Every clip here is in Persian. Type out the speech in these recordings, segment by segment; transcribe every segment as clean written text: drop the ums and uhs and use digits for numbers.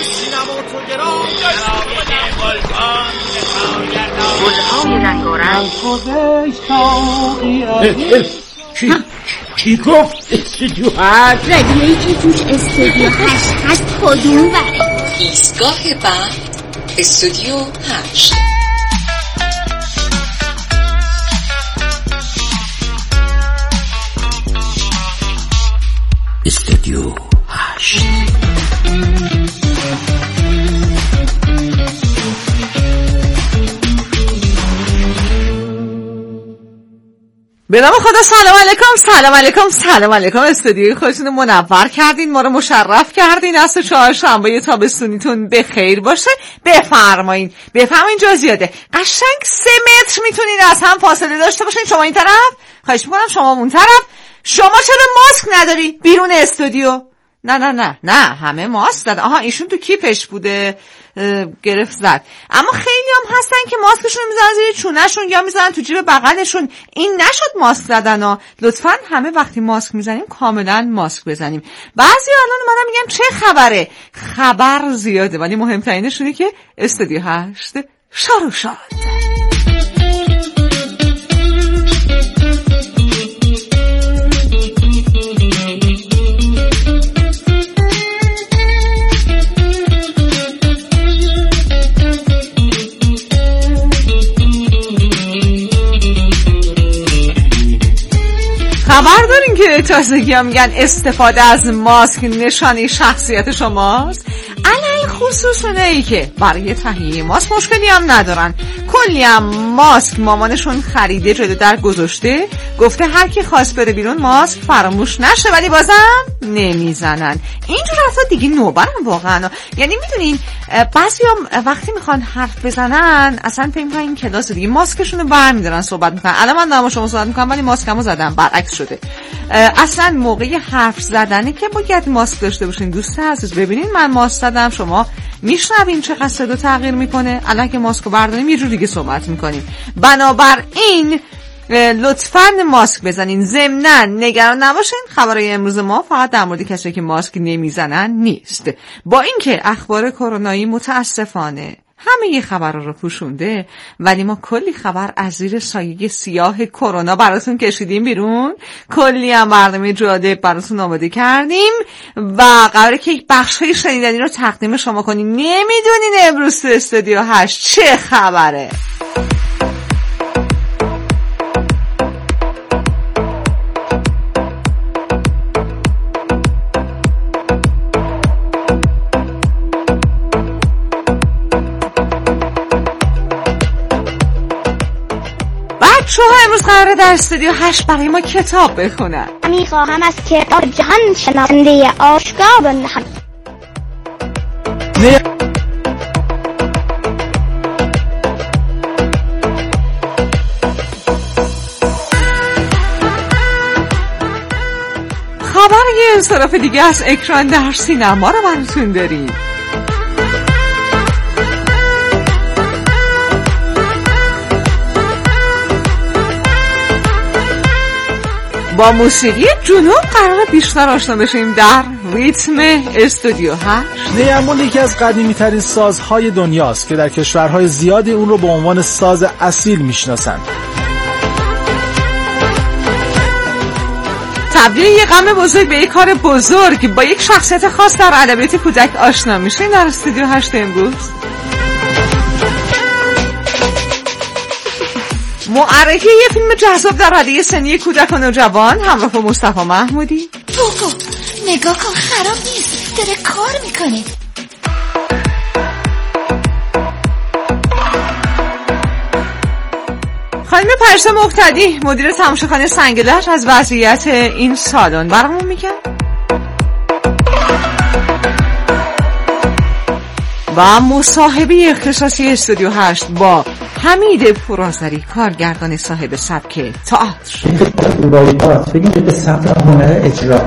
سینما اوتوگرام گل‌های رنگارنگ. کی گفت استودیو 8؟ رادیویی که توش استودیو 8 هست کدوم بره؟ ایستگاه بعد استودیو 8. استودیو 8. به نام خدا. سلام علیکم، سلام علیکم، سلام علیکم. استودیوی خودتون رو منور کردین، ما رو مشرف کردین. از چهارشنبه تابستونیتون به خیر باشه. بفرمایین جا زیاده. قشنگ 3 متر میتونین از هم فاصله داشته باشین. شما این طرف، خواهش میکنم شما اون طرف. شما چرا ماسک نداری بیرون استودیو؟ نه همه ماسک زد. آها ایشون تو کیپش بوده، گرفت زد. اما خیلی هم هستن که ماسکشون میزنن زیر چونهشون یا میزنن تو جیب بغلشون. این نشد ماسک زدن ها. لطفاً همه وقتی ماسک میزنیم کاملا ماسک بزنیم. بعضی الان اومدن میگن چه خبره؟ خبر زیاده ولی مهمترینش اینه که استودیو 8 شروع شد. خبر دارین که تازگی ها میگن استفاده از ماسک نشانه شخصیت شماست؟ علی خصوص اونایی که برای تهیه ماسک مشکلی هم ندارن. کلی هم ماسک مامانشون خریده جلو در گذاشته، گفته هر کی خواست بره بیرون ماسک فراموش نشه، ولی بازم نمیزنن. اینجور حرفا دیگه نوبرم واقعا. یعنی میدونین بعضیام وقتی میخوان حرف بزنن اصلا فکر میکنن این کلاس دیگه ماسکشون رو برمی‌دارن صحبت میکنن. الان من دارم شما صحبت میکنم ولی ماسکمو زدم، برعکس شده. اصلا موقع حرف زدنه که باید ماسک داشته باشین. دوست عزیز ببینین من ماسک زدم، شما میشنوین چقدر صدا تغییر میکنه. الان که ماسکو برداریم یه جور دیگه صحبت میکنیم. بنابراین لطفاً ماسک بزنین. ضمناً نگران نباشین، خبرهای امروز ما فقط در مورد کسایی که ماسک نمیزنن نیست. با اینکه اخبار کرونایی متاسفانه همه یه خبر رو پوشونده، ولی ما کلی خبر از زیر سایه سیاه کرونا براتون کشیدیم بیرون. کلی هم برنامه جالب براتون آماده کردیم و قراره که بخشای شنیدنی رو تقدیم شما کنیم. نمیدونین امروز تو استودیو 8 چه خبره؟ شما امروز قراره در استودیو 8 برای ما کتاب بخونن. میخواهم از کتاب جهان شناسنده آشکار بنهم. خبر یه انصراف دیگه از اکران در سینما رو براتون داریم. با موسیقی جنوب قرار بیشتر آشنا بشیم در ریتم استودیو 8. نیمون یکی از قدیمی ترین سازهای دنیاست که در کشورهای زیادی اون رو به عنوان ساز اصیل میشناسند. تبدیل یه غم بزرگ به یک کار بزرگ با یک شخصیت خاص در ادبیات کودک آشنا میشین در استودیو 8 امروز. معرفی یه فیلم جذاب در حده سنی کودک و نوجوان همراه با مصطفی محمودی. توکو نگاه کن، خراب نیست، داره کار میکنه. خانم پرسا مقتدی مدیر تماشاخانه سنگلج از وضعیت این سالن برامون میگن. و مصاحبه اختصاصی استودیو 8 با حمید پورآذری، کارگردان صاحب سبک تئاتر. بگیم به سبک هنر اجرا.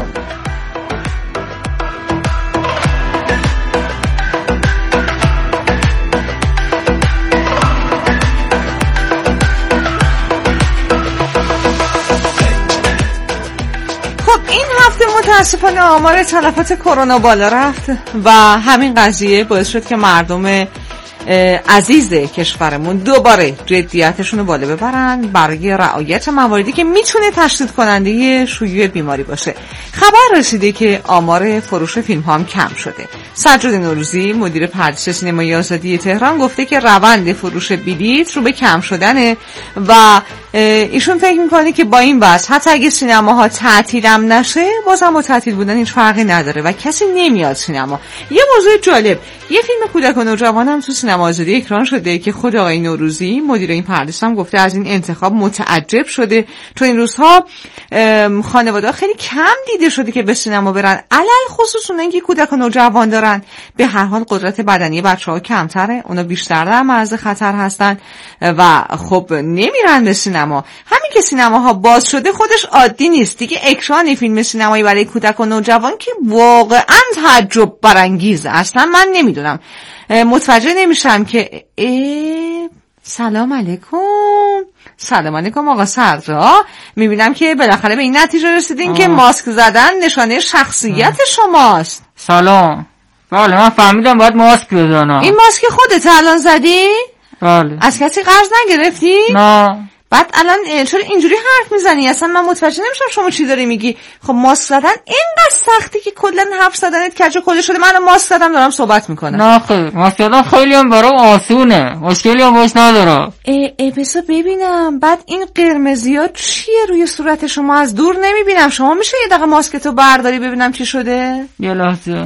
متاسفانه آمار تلفات کرونا بالا رفت و همین قضیه باعث شد که مردم عزیز کشورمون دوباره جدیتشون رو بالا ببرن برای رعایت مواردی که میتونه تشدید کننده شیوع بیماری باشه. خبر رسیده که آمار فروش فیلم ها هم کم شده. سجاد نوروزی مدیر پردیس سینمای آزادی تهران گفته که روند فروش بلیط رو به کم شدنه و ایشون فکر میکنه که با این وضع حتی اگه سینماها تعطیل هم نشه بازم با تعطیل بودن هیچ فرقی نداره و کسی نمیاد سینما. یه موضوع جالب، یه فیلم کودک و نوجوان هم تو سینما آزادی اکران شده که خود آقای نوروزی مدیر این پردیس هم گفته از این انتخاب متعجب شده. تو این روزها خانواده‌ها خیلی کم دیده شده که به سینما برن، علل خصوص اونایی که کودک و نوجوان دارن. به هر حال قدرت بدنی بچه‌ها کمتره، اونا بیشتر در معرض خطر هستن و خب نمیرن به سینما. همین که سینماها باز شده خودش عادی نیست دیگه. اکران فیلم سینمایی برای کودک و نوجوان که واقعا تعجب برانگیزه. اصلا من نمیدونم، متوجه نمیشم که سلام علیکم. سلام علیکم آقا سرجا، میبینم که بالاخره به این نتیجه رسیدین که ماسک زدن نشانه شخصیت شماست. سلام. بله من فهمیدم باید ماسک بزنم. این ماسک خودت الان زدی؟ بله. از کسی قرض نگرفتی؟ نه. بعد الان چرا اینجوری حرف میزنی؟ اصلا من متوجه نمیشم شما چی داری میگی. خب ماسک زدن اینقدر سختی که کلا حرف زدنت کج و کله شده. من ماسک زدم دارم صحبت میکنم. نه خیر، ماسک زدن خیلی هم برام آسونه، مشکلی هم باش نداره. بذار ببینم. بعد این قرمزی‌ها چیه روی صورت شما؟ از دور نمیبینم. شما میشه یه دقیقه ماسکتو برداری ببینم چی شده؟ یه لحظه.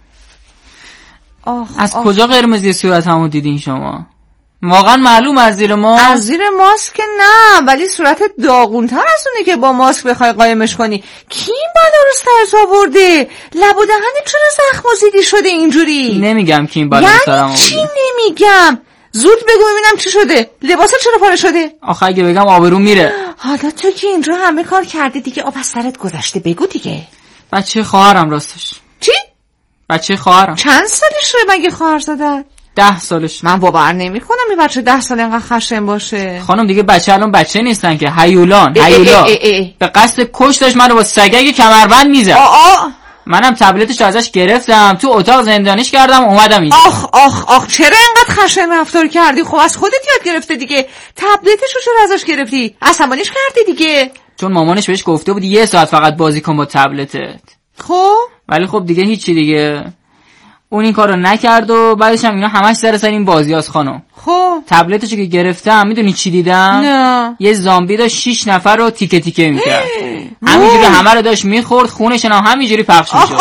از کجا قرمزی صورتمو دیدین شما؟ واقعا معلوم از زیر ماسک؟ از زیر ماسک نه، ولی صورتت داغونتر از اونه که با ماسک بخوای قایمش کنی. کی این بلا رو سرت آورده؟ لب و دهنت چرا زخم و زیدی شده اینجوری؟ نمیگم کی این بلا رو سرم آورده. چی نمیگم؟ زود بگو ببینم چی شده. لباست چرا پاره شده؟ آخه اگه بگم آبرو میره. حالا تو که اینجا همه کار کردی دیگه، آب از سرت گذشته، بگو دیگه. بچه خواهرم راستش. چی؟ بچه خواهرم. چند سالشه مگه خواهر زدن؟ 10 سالش. من باور نمیکنم این بچه 10 سال اینقدر خشن باشه. خانم دیگه بچه الان بچه نیستن که، هیولان. به قصد کش داشت منو با سگک کمربند میزد. منم تبلتش ازش گرفتم، تو اتاق زندانیش کردم، اومدم اینجا. آخ چرا اینقدر خشن رفتار کردی؟ خب از خودت یاد گرفته دیگه. تبلتشو چرا ازش گرفتی؟ عصبانیش کردی دیگه. چون مامانش بهش گفته بود 1 ساعت فقط بازی کن با تبلتت. خب ولی خب دیگه هیچی دیگه. اون این کارو نکرد و بعدش هم اینا همش سر این بازیاست خانم. خب تبلتشو که گرفتم میدونی چی دیدم؟ نه. یه زامبی داشت 6 نفر رو تیکه تیکه میکرد. همینجوری همه رو داشت میخورد، خونش هم همینجوری پخش میشد.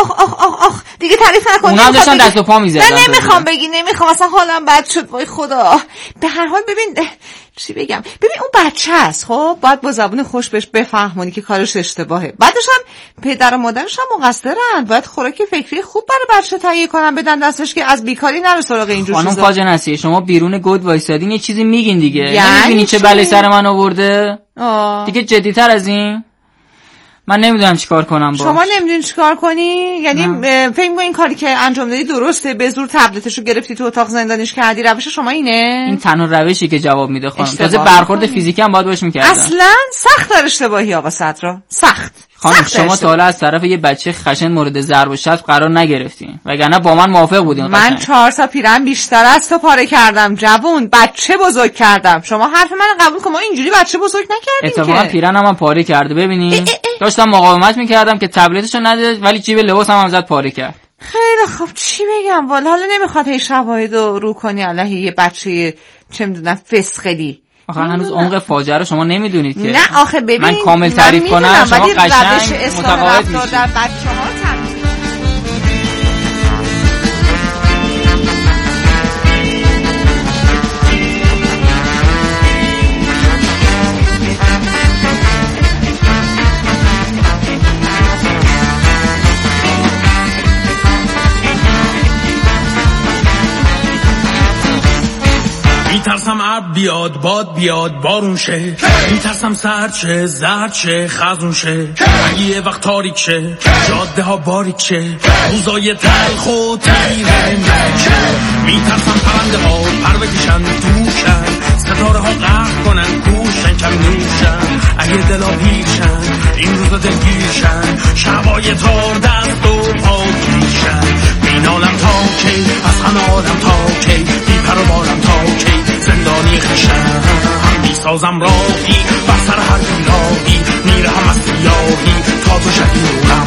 آخ دیگه تعریف نکن. اونا هم داشتن دست و پا میزدن. نه نمیخوام بگی، نمیخوام، اصلا حالم بد شد وای خدا. به هر حال ببین چی بگم، ببین اون بچه است، خب باید با زبون خوش بهش بفهمونی که کارش اشتباهه. بعدش هم پدر و مادرش هم مقصرن، باید خوراک فکری خوب برای بچه تهیه کنن بدن دستش که از بیکاری نره سراغ اینجور چیزا. خانم خواجه‌نصیری شما بیرون گود وایسادین یه چیزی میگین دیگه. نمیبینی چه بلایی سر من آورده؟ دیگه جدی‌تر از این من نمیدونم چیکار کنم باش. شما نمیدونی چیکار کنی؟ یعنی فکر می‌کنی این کاری که انجام دادی درسته؟ به زور تبلتشو گرفتی تو اتاق زندانیش کردی؟ روش شما اینه؟ این تنها روشی که جواب میده خانم. تازه برخورد فیزیکی هم باید باش می‌کردم. اصلا سخت در اشتباهی آقا صدرا، سخت. خانم شما تا حالا از طرف یه بچه خشن مورد ضرب و شتم قرار نگرفتین، وگرنه با من موافق بودین. من 4 تا پیرن بیشتر از تو پاره کردم جوون، بچه بزرگ کردم. شما حرف من قبول کن، ما اینجوری بچه بزرگ نکردیم. اتفاقا پیرنم هم پاره کرده. ببینین داشتم مقاومت میکردم که تبلتشو نده، ولی جیب لباسم هم زد پاره کرد. خیلی خوب چی بگم والا، حالا نمیخواد هی شواهدو رو کنی علیه یه بچه چه میدونم فسقلی. آخه هنوز عمق فاجعه رو شما نمیدونید که. نه آخه ببین من کامل تعریف کنم شما قشنگ متقاعد میشید. در بچه‌ها میترسم ابر بیاد باد بیاد بارون شه، میترسم سرد شه زرد شه خزون شه، اگه یه وقت تاریک شه جاده ها باریک شه، روزای تلخ و تیره شه، میترسم پرنده ها پر بکشن تو شهر، ستاره ها قهر کنن کوشن کمی نوشن اگه دلا پیشن این روزا دلگیرشن شبای تار دست و پا کیشن بینالم تا کی از همه آدم تا کی بی پر و بالم تا کی زندانی خشن میسازم راهی بر سر هر بیراهی میرهم از سیاهی تا تو شدی نورم.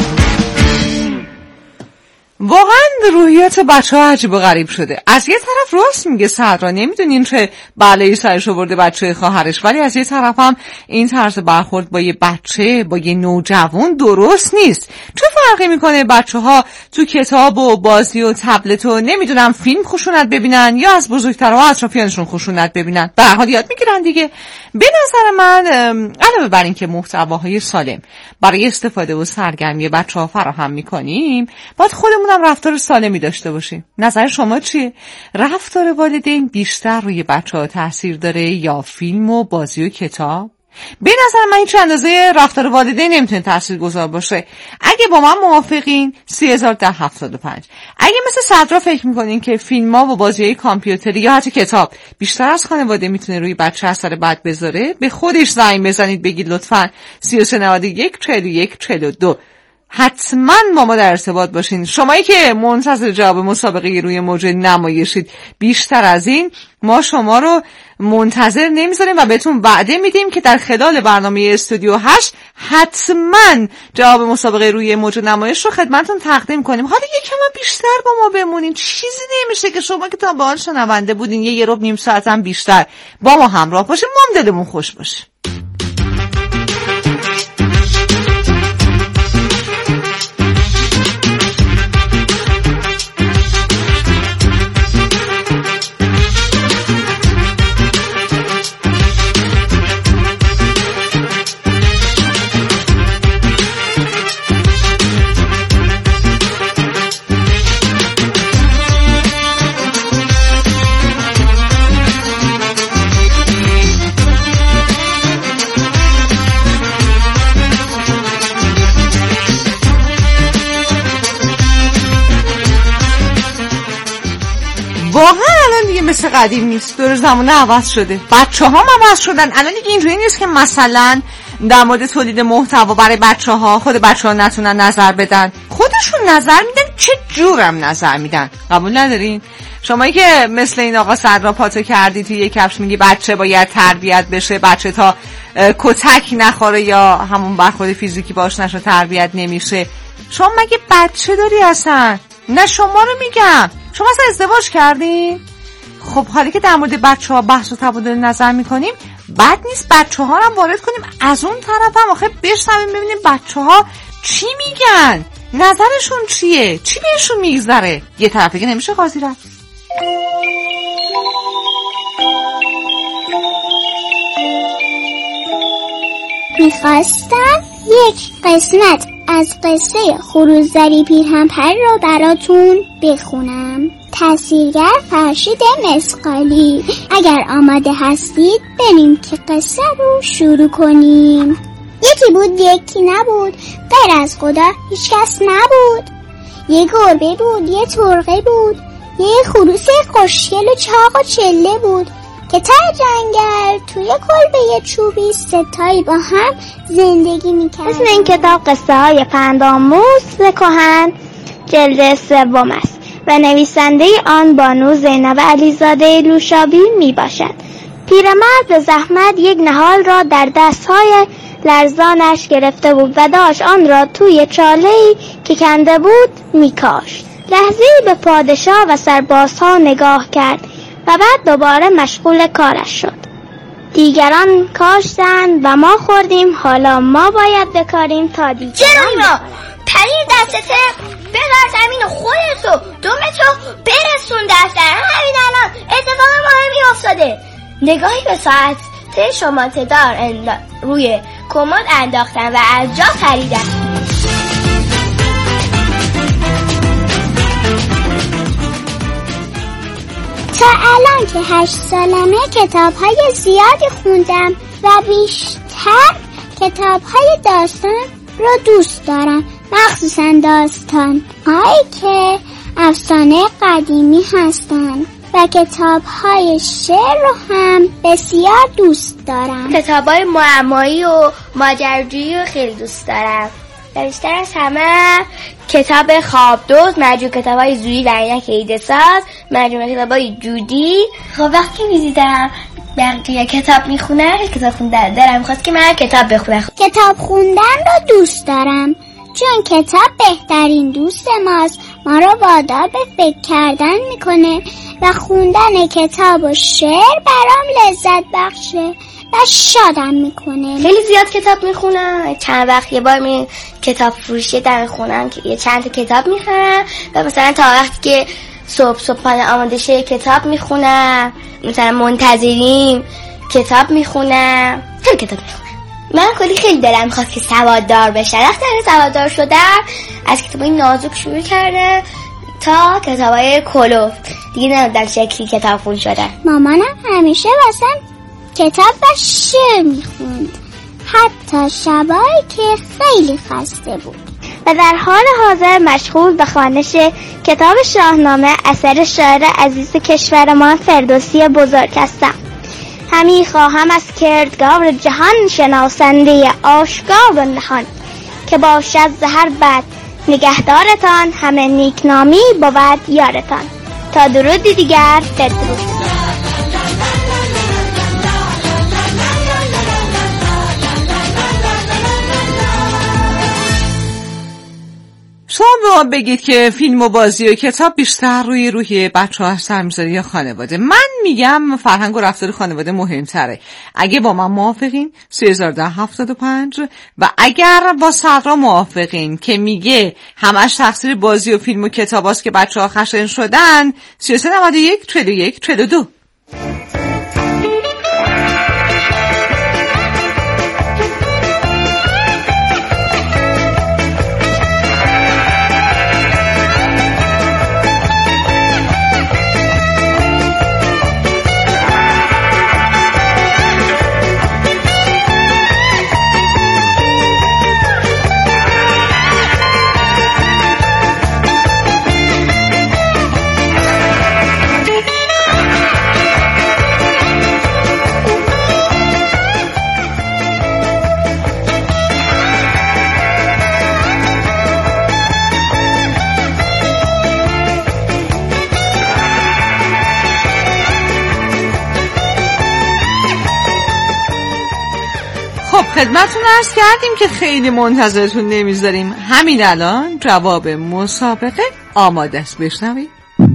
واقعا روحیات بچه ها عجیب و غریب شده. از یه طرف راست میگه صدرا، نمیدونین چه بلایی سرش آورده بچه خواهرش، ولی از یه طرف هم این طرز برخورد با یه بچه، با یه نوجوان درست نیست. چه فرقی میکنه بچه ها تو کتاب و بازی و تبلت و نمیدونم فیلم خشونت ببینن یا از بزرگترها اطرافیانشون خشونت ببینن؟ به هر حال یاد میگیرن دیگه. به نظر من علاوه بر این که محتواهای سالم برای استفاده و سرگرمی بچه ها فراهم میکنیم، باید خودمونم رفتار سالمی داشته باشیم. نظر شما چیه؟ رفتار والدین بیشتر روی بچه ها تاثیر داره یا فیلم و بازی و کتاب؟ به نظر من هیچ اندازه رفتار والدین نمیتونه تاثیرگذار باشه. اگه با من موافقین 3075. اگه مثل صدرا فکر میکنین که فیلم ها و بازی های کامپیوتری یا حتی کتاب بیشتر از خانواده میتونه روی بچه اثر بد بذاره، به خودش زنگ بزنید بگید لطفاً 3391 41 42. حتما با ما در ارتباط باشین. شمایی که منتظر جواب مسابقه روی موج نمایشید، بیشتر از این ما شما رو منتظر نمیذاریم و بهتون وعده میدیم که در خلال برنامه استودیو 8 حتما جواب مسابقه روی موج نمایش رو خدمتتون تقدیم کنیم. حالا یکم بیشتر با ما بمونین، چیزی نمیشه که شما که تا به حال شنونده بودین یه ربع نیم ساعت هم بیشتر با ما همراه باشین، ما هم دلمون خوش باشه. واقعا الان دیگه مثل قدیم نیست، دور زمانه عوض شده، بچه هم عوض شدن. الان دیگه اینجوری نیست که مثلا در مورد تولید محتوا برای بچه ها خود بچه ها نتونن نظر بدن، خودشون نظر میدن. چه جورم نظر میدن؟ قبول ندارین؟ شمایی که مثل این آقا صدرا پاتو کردی توی یک کفش میگی بچه باید تربیت بشه، بچه تا کتک نخوره یا همون برخورد فیزیکی باش نشه تربیت نمیشه. شما مگه بچه داری اصلا؟ نه شما رو میگم، شما اصلا ازدواج کردین؟ خب حالی که در مورد بچه ها بحث و تبادل نظر میکنیم، بد نیست بچه ها رو هم وارد کنیم. از اون طرف هم آخه بشنویم ببینیم بچه ها چی میگن، نظرشون چیه، چی بهشون میگذره. یه طرفه که نمیشه قاضی رفت. میخواستم یک قسمت از قصه خروسزری پیرهن‌پر رو براتون بخونم. تاثیرگر فرشید مسقالی. اگر آماده هستید بریم که قصه رو شروع کنیم. یکی بود یکی نبود، غیر از خدا هیچ کس نبود. یه گربه بود، یه ترقه بود، یه خروس خوشگل و چاق و چله بود که ته جنگل توی کلبه چوبی ستایی با هم زندگی میکرد. اسم این کتاب قصه های پندآموز کهن جلد 3 است و نویسنده آن بانو زینب علیزاده لوشابی میباشد. پیرمرد به زحمت یک نهال را در دستهای لرزانش گرفته بود و داشت آن را توی چاله‌ای که کنده بود میکاشت. لحظه‌ای به پادشاه و سربازها نگاه کرد و بعد دوباره مشغول کارش شد. دیگران کاشتند و ما خوردیم، حالا ما باید بکاریم تا دیگران. جنوبا پریر دستته بذار زمین خودتو دومتو برسون دفتر. همین الان اتفاق مهمی افتاده. نگاهی به ساعت شماته دار روی کمد انداختن و از جا پریدن. تا الان که 8 سالمه کتاب‌های زیادی خوندم و بیشتر کتاب‌های داستان رو دوست دارم، مخصوصا داستان‌هایی که افسانه قدیمی هستن. و کتاب‌های شعر رو هم بسیار دوست دارم. کتاب‌های معمایی و ماجراجویی رو خیلی دوست دارم. بیشتر از همه کتاب خوابدوز، مجموعه کتاب‌های زویی و عینک ایده‌ساز، مجموعه کتاب‌های جودی. خب وقتی می‌دیدم بقیه کتاب میخونن، کتاب خوندن دارم، میخواست که من کتاب بخونم. کتاب خوندن رو دوست دارم چون کتاب بهترین دوست ماست. ما رو وادار به فکر کردن میکنه و خوندن کتاب و شعر برام لذت بخشه و شادم میکنه. خیلی زیاد کتاب میخونم. چند وقت یه بار می کتاب فروشی در خونم که یه چند تا کتاب میخرم و مثلا تا وقتی که صبحانه آماده شه کتاب میخونم. مثلا منتظریم کتاب میخونم. خیلی کتاب میخونم. من خیلی دلم میخواست که سواددار بشم. وقتی سواددار شدم از کتابای نازک شروع کرده تا کتابای کلوف. دیگه نمیدونم شکلی کتاب خون شدن. مامانم همیشه واسم کتاب و شعر میخوند، حتی شبایی که خیلی خسته بود. و در حال حاضر مشغول به خوانش کتاب شاهنامه اثر شاعر عزیز کشورمان فردوسی بزرگ هستم. همی خواهم از کردگار جهان شناسنده آشکار و نهان، که باشد ز هر بد نگهدارتان، همه نیکنامی بود یارتان. تا درودی دیگر، بدرود. شما به ما بگید که فیلم و بازی و کتاب بیشتر روی روحیه بچه‌ها اثر میذاره یا خانواده؟ من میگم فرهنگ و رفتار خانواده مهمتره. اگه با من موافقین 301075 و اگر با صدرا موافقین که میگه همش تقصیر بازی و فیلم و کتاباست که بچه‌ها خشن شدن، 3391 41 42. خدمتون عرض کردیم که خیلی منتظرتون نمیذاریم. همین الان جواب مسابقه آماده است. بشنوید.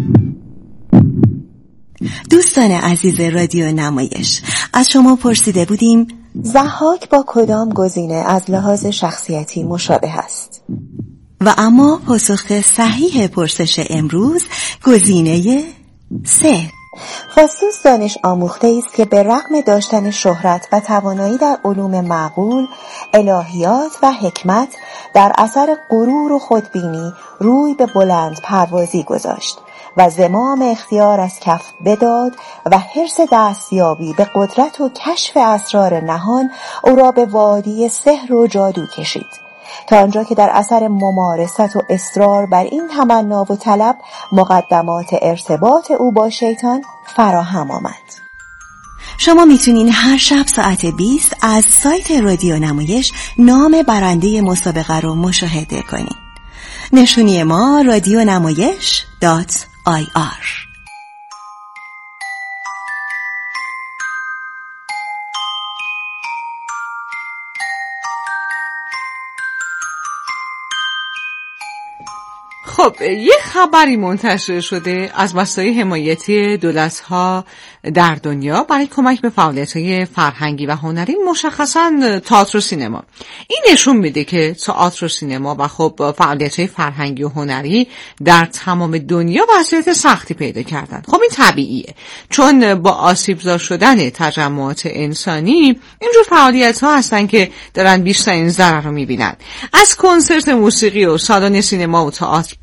دوستان عزیز رادیو نمایش، از شما پرسیده بودیم ضحاک با کدام گزینه از لحاظ شخصیتی مشابه است و اما پاسخ صحیح پرسش امروز گزینه 3. فاستوس دانش آموخته است که به رغم داشتن شهرت و توانایی در علوم معقول، الهیات و حکمت، در اثر غرور و خودبینی روی به بلند پروازی گذاشت و زمام اختیار از کف بداد و حرص دستیابی به قدرت و کشف اسرار نهان او را به وادی سحر و جادو کشید، تا آنجا که در اثر ممارست و اصرار بر این تمنا و طلب مقدمات ارتباط او با شیطان فراهم آمد. شما میتونین هر شب ساعت 20 از سایت رادیو نمایش نام برنده مسابقه رو مشاهده کنین. نشونی ما radionamayesh.ir. خب یه خبری منتشر شده از وسایل حمایتی دولت‌ها در دنیا برای کمک به فعالیت‌های فرهنگی و هنری، مشخصاً تئاتر و سینما. این نشون میده که تئاتر و سینما و خب فعالیت‌های فرهنگی و هنری در تمام دنیا وضعیت سختی پیدا کردن. خب این طبیعیه، چون با آسیب‌زا شدن تجمعات انسانی اینجور فعالیت‌ها هستن که دارن بیشترین ضرر رو می‌بینن. از کنسرت موسیقی و سالن سینما و تئاتر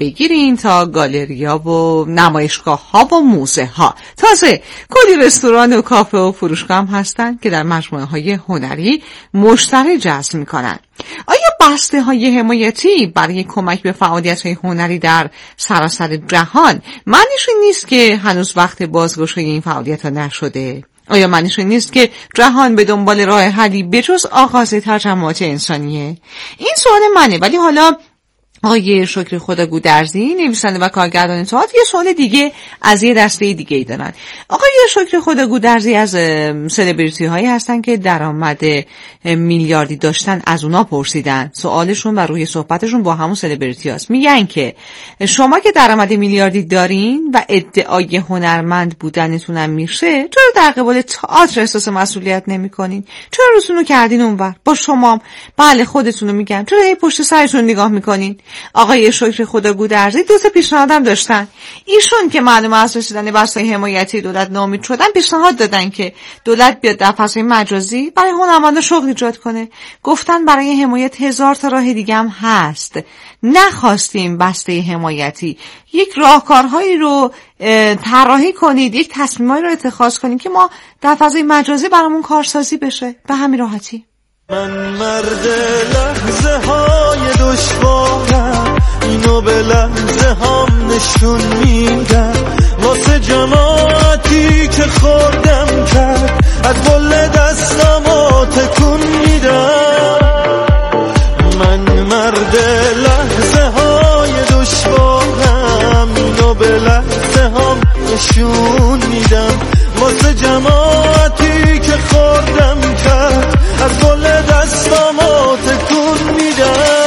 پیگیرین تا گالریا و نمایشگاه ها و موزه ها. تازه کلی رستوران و کافه و فروشگاه هم هستن که در مجموعه های هنری مشتری جذب میکنن. آیا بسته های حمایتی برای کمک به فعالیت های هنری در سراسر جهان معنیش نیست که هنوز وقت بازگشایی این فعالیت ها نشده؟ آیا معنیش نیست که جهان به دنبال راه حلی بجز آغاز تجمعات انسانیه؟ این سوال منه، ولی حالا آقای شکری خداگودرزی نویسنده و کارگردان تئاتر یه سوال دیگه از یه دسته دیگه ای دارن. آقای شکری خداگودرزی از سلبریتی هایی هستن که درآمد میلیاردی داشتن، از اونا پرسیدن. سوالشون و روی صحبتشون با همون سلبریتی هاست. میگن که شما که درآمد میلیاردی دارین و ادعای هنرمند بودنتونم میشه، چرا در قبال تئاتر احساس مسئولیت نمیکنین؟ چرا روتونو کردین اونور؟ با شما بله خودتونو میگم، چرا هی پشت سرتون نگاه میکنین؟ آقای شکری خداگودرزی دو تا پیشنهادم داشتن. ایشون که معلومه از رسیدن بسته‌های حمایتی دولت ناامید شدن، پیشنهاد دادن که دولت بیاد در فضای مجازی برای هنرمندا شغل ایجاد کنه. گفتن برای حمایت 1000 تا راه دیگه هم هست. نخواستیم بسته حمایتی، یک راهکارهایی رو طراحی کنید، یک تصمیمایی رو اتخاذ کنید که ما در فضای مجازی برامون کارسازی بشه. به همین راحتی. من مرد لحظه های دشوارم، اینو به لحظه هم نشون میدم، واسه جماعتی که خوردم کرد از بل دستم تکون میدم. من مرد لحظه های دشوارم، اینو به لحظه هم نشون میدم، واسه جماعتی که خوردم کرد از گل دستم تکون میدم.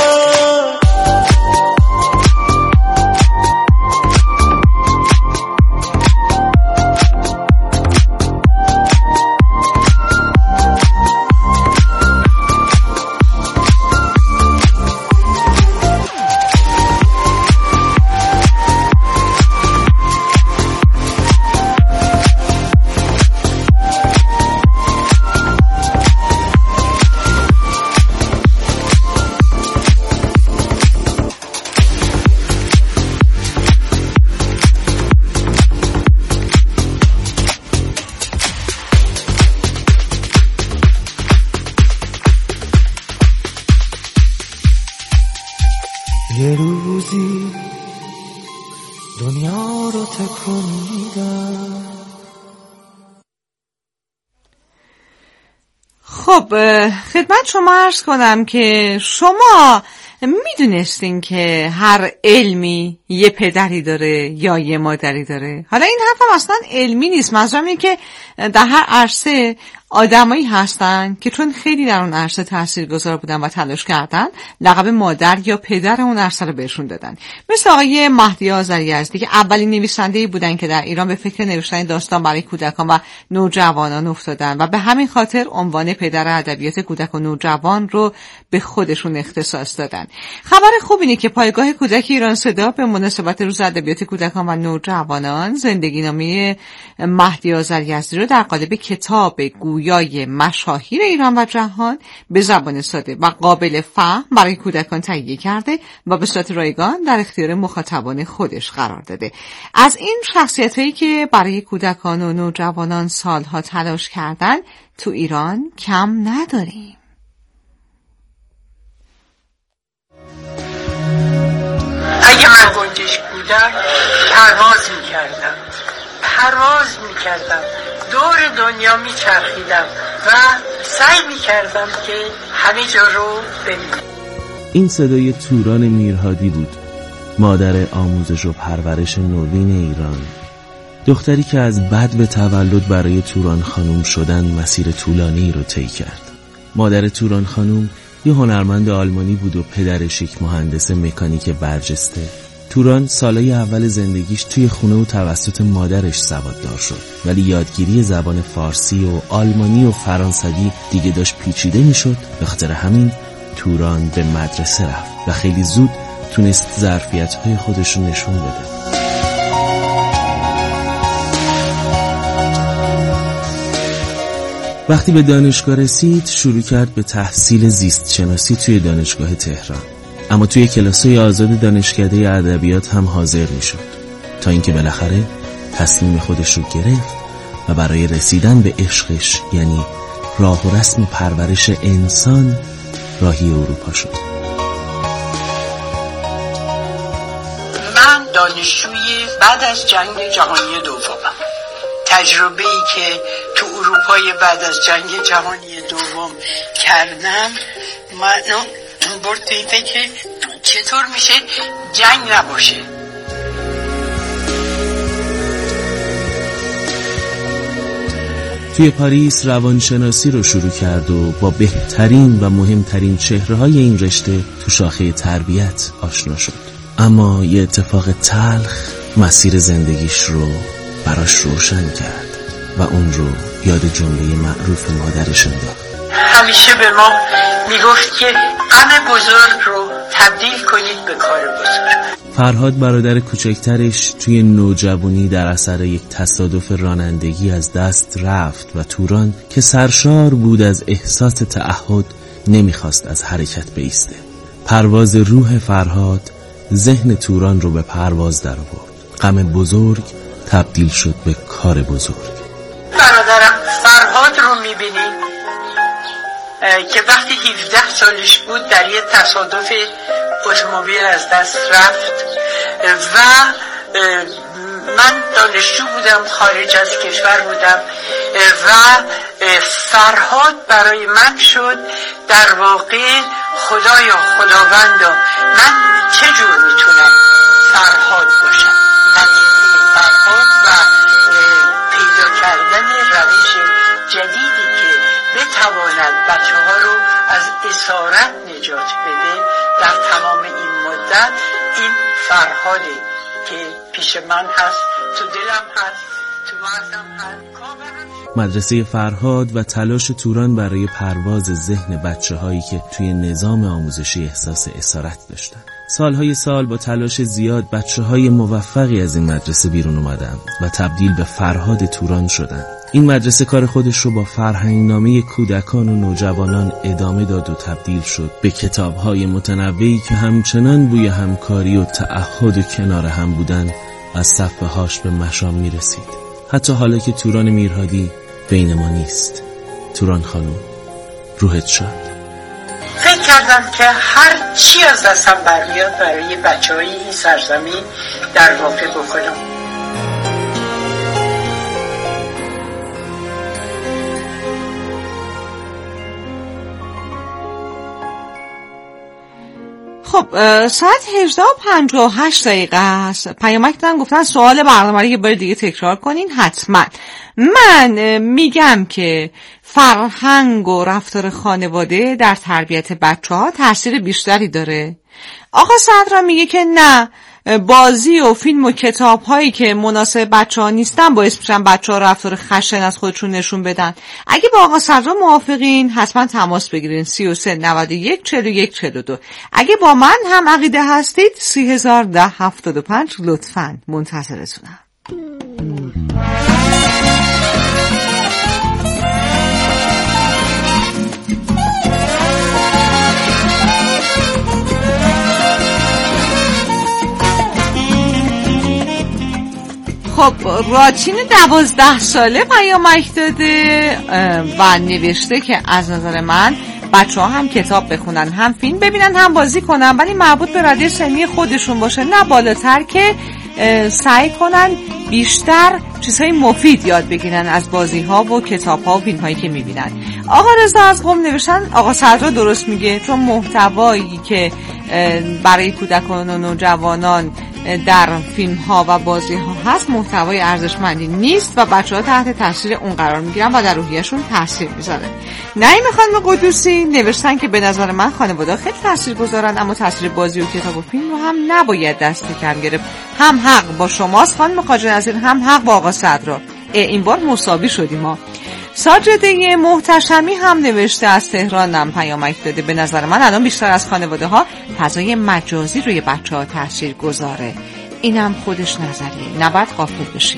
یه روزی دنیا رو تکون میدم. خب خدمت شما عرض کنم که شما میدونستین که هر علمی یه پدری داره یا یه مادری داره؟ حالا این حرفم اصلا علمی نیست، منظورم اینه که در هر عرصه آدمایی هستن که چون خیلی در اون عرصه تاثیرگذار بودن و تلاش کردن، لقب مادر یا پدر اون عرصه رو بهشون دادن. مثل آقای مهدی آذری‌یزدی که اولین نویسنده‌ای بودن که در ایران به فکر نوشتن داستان برای کودکان و نوجوانان افتادن و به همین خاطر عنوان پدر ادبیات کودک و نوجوان رو به خودشون اختصاص دادن. خبر خوب اینه که پایگاه کودک ایران صدا به مناسبت روز ادبیات کودکان و نوجوانان زندگی‌نامه مهدی آذری‌یزدی رو در قالب کتاب گویای مشاهیر ایران و جهان به زبان ساده و قابل فهم برای کودکان تهیه کرده و به صورت رایگان در اختیار مخاطبان خودش قرار داده. از این شخصیتایی که برای کودکان و نوجوانان سالها تلاش کردن تو ایران کم نداریم. اگه من گنجش بودم پرواز میکردم دور دنیا میچرخیدم و سعی میکردم که همه جا رو ببینم. این صدای توران میرهادی بود، مادر آموزش و پرورش نوین ایران، دختری که از بد به تولد برای توران خانوم شدن مسیر طولانی رو طی کرد. مادر توران خانوم یه هنرمند آلمانی بود و پدرش یک مهندس مکانیک برجسته. توران سالهای اول زندگیش توی خونه و توسط مادرش سواددار شد، ولی یادگیری زبان فارسی و آلمانی و فرانسوی دیگه داشت پیچیده میشد. به خاطر همین توران به مدرسه رفت و خیلی زود تونست ظرفیت‌های خودش رو نشون بده. وقتی به دانشگاه رسید شروع کرد به تحصیل زیست شناسی توی دانشگاه تهران. اما توی کلاس‌های آزاد دانشکده ادبیات هم حاضر میشد تا اینکه بالاخره تصمیم خودش رو گرفت و برای رسیدن به عشقش، یعنی راه و رسم پرورش انسان، راهی اروپا شد. من دانشجوی بعد از جنگ جهانی دومم. تجربه‌ای که تو اروپای بعد از جنگ جهانی دوم کردم منو برد توی فکر چطور میشه جنگ نباشه. توی پاریس روانشناسی رو شروع کرد و با بهترین و مهمترین چهره‌های این رشته تو شاخه تربیت آشنا شد. اما یه اتفاق تلخ مسیر زندگیش رو براش روشن کرد و اون رو یاد جمله معروف مادرش انداخت. همیشه به ما میگفت که غم بزرگ رو تبدیل کنید به کار بزرگ. فرهاد برادر کوچکترش توی نوجوانی در اثر یک تصادف رانندگی از دست رفت و توران که سرشار بود از احساس تعهد نمیخواست از حرکت بایسته. پرواز روح فرهاد ذهن توران رو به پرواز در آورد. غم بزرگ تبدیل شد به کار بزرگ. برادرم فرهاد رو میبینی که وقتی 17 سالش بود در یه تصادف اتومبیل از دست رفت و من دانشجو بودم، خارج از کشور بودم و فرهاد برای من شد در واقع خدایا خداوندا من چجور میتونم فرهاد باشم. نتیجه فرهاد و پیدا کردن روش جدیدی که بتواند بچه ها رو از اسارت نجات بده در تمام این مدت این فرهاده که پیش من هست، تو دلم هست، تو مغزم هست. مدرسه فرهاد و تلاش توران برای پرواز ذهن بچه هایی که توی نظام آموزشی احساس اسارت داشتن. سالهای سال با تلاش زیاد بچه های موفقی از این مدرسه بیرون اومدن و تبدیل به فرهاد توران شدن. این مدرسه کار خودش رو با فرهنگنامه کودکان و نوجوانان ادامه داد و تبدیل شد به کتاب‌های متنوعی که همچنان بوی همکاری و تعهد و کنار هم بودن از صفحه‌هاش به مشام میرسید. حتی حالا که توران میرهادی بین ما نیست. توران خانم، روحت شاد. فکر کردم که هر چی از دستم برمیاد برای بچه‌های این سرزمین در واقع بکنم. خب ساعت 18:58 است. پیامک دادن گفتن سوال برنامه رو یه بار دیگه تکرار کنین حتما. من میگم که فرهنگ و رفتار خانواده در تربیت بچه‌ها تاثیر بیشتری داره. آقا صدرا میگه که نه، بازی و فیلم و کتاب هایی که مناسب بچه ها نیستن باعث میشن بچه ها رفتار خشن از خودشون نشون بدن. اگه با آقا صدرا موافقین حتما تماس بگیرین 33 91 41 42. اگه با من هم عقیده هستید 301075 لطفاً منتظرتونم. خب راچین 12 ساله پیامک داده و نوشته که از نظر من بچه ها هم کتاب بخونن، هم فیلم ببینن، هم بازی کنن، ولی مربوط به رده سنی خودشون باشه، نه بالاتر که سعی کنن بیشتر چیزهای مفید یاد بگیرن از بازی ها و کتاب ها و فیلم هایی که میبینن. آقا رضا از قم نوشتن آقا صدرا درست میگه، چون محتوایی که برای کودکان و نوجوانان در فیلم ها و بازی ها هست محتوای ارزشمندی نیست و بچه ها تحت تاثیر اون قرار میگیرن و در روحیه‌شون تاثیر میذاره. نعیم خانم قدوسی نوشتن که به نظر من خانواده خیلی تاثیر گذارن، اما تاثیر بازی و کتاب و فیلم رو هم نباید دست کم گرفت. هم حق با شماست خانم خواجه نظیر، هم حق با آقا صدرا. این بار مساوی شدیم ما. ساجده محتشمی هم نوشته از تهرانم پیامک داده، به نظر من الان بیشتر از خانواده ها فضای مجازی روی بچه ها تاثیر گذاره. اینم خودش نظریه، نباید غافل بشیم.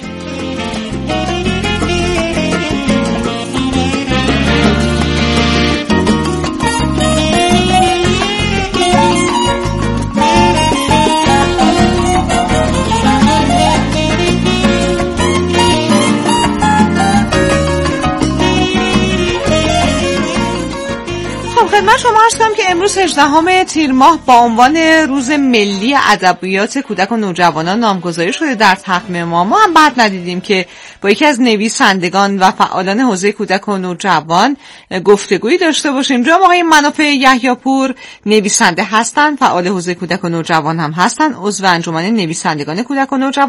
خدمت شما عرض کنم که امروز 18 تیر ماه با عنوان روز ملی ادبیات کودک و نوجوانان نامگذاری شده در تقویم ما. ما هم بعد ندیدیم که با یکی از نویسندگان و فعالان حوزه کودک و نوجوان گفتگویی داشته باشیم. جناب آقای منافع یحیی‌پور نویسنده هستند، فعال حوزه کودک و نوجوان هم هستند، عضو انجمن نویسندگان کودک و نوجوان